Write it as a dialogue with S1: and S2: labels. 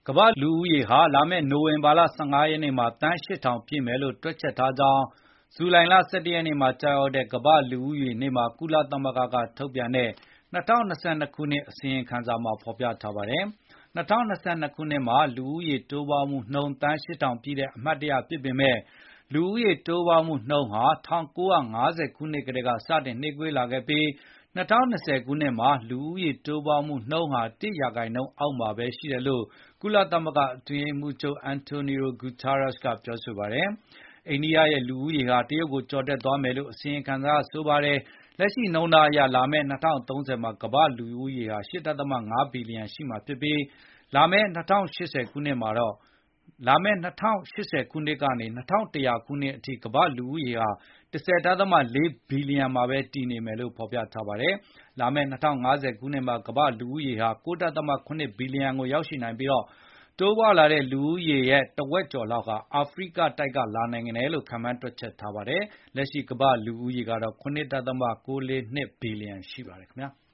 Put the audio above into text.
S1: ကမ္ဘာ့လူဦးရေဟာလာမယ့်နိုဝင်ဘာလ15ရက်နေ့မှာသန်း8,000ပြည့်မယ်လို့တွက်ချက်ထားကြောင်းဇူလိုင်လ17ရက်နေ့မှာကြာရောက်တဲ့ကမ္ဘာ့လူဦးရေနေ့မှာကုလသမဂ္ဂကထုတ်ပြန်တဲ့2022ခုနှစ်အစီရင်ခံစာမှာဖော်ပြထားပါတယ်။2022ခုနှစ်မှာလူဦးရေတိုးပွားမှုနှုန်းသန်း8,000ပြည့်တဲ့အမှတ်တရဖြစ်ပေမဲ့လူဦးရေတိုးပွားမှုနှုန်းဟာ1950ခုနှစ်ကတည်းကစတင်နှေးကွေးလာခဲ့ပြီး2020ခုနှစ်မှာလူဦးရေတိုးပွားမှုနှုန်းဟာ1%အောက်မှာပဲရှိတယ်လို့ကုလသမဂ္ဂအတွင်းရေးမှူးချုပ်အန်တိုနီယိုဂူတာရက်စ်ကပြောဆိုပါတယ်။အိန္ဒိယရဲ့လူဦးရေဟာတရုတ်ကိုကျော်တက်သွားမယ်လို့အစီရင်ခံစာကဆိုပါတယ်။လက်ရှိနှုန်းထားအရလာမယ့်2030မှာကမ္ဘာ့လူဦးရေဟာ8.5ဘီလီယံရှိမှာဖြစ်ပြီးလာမယ့်2080ခုနှစ်ကနေ2100ခုနှစ်အထိကမ္ဘာ့လူဦးရေဟာ10.4ဘီလီယံမှာပဲတည်နေမယ်လို့ဖော်ပြထားပါတယ်။လာမယ့်2050ခုနှစ်မှာကမ္ဘာ့လူဦးရေဟာ9.8ဘီလီယံကိုရောက်ရှိနိုင်ပြီးတိုးပွားလာတဲ့လူဦးရေရဲ့တဝက်ကျော်လောက်ဟာအာဖရိကတိုက်ကလာနိုင်တယ်လို့ခန့်မှန်းတွက်ချက်ထားပါတယ်။လက်ရှိကမ္ဘာ့လူဦးရေကတော့9.942ဘီလီယံရှိပါတယ်ခင်ဗျာ။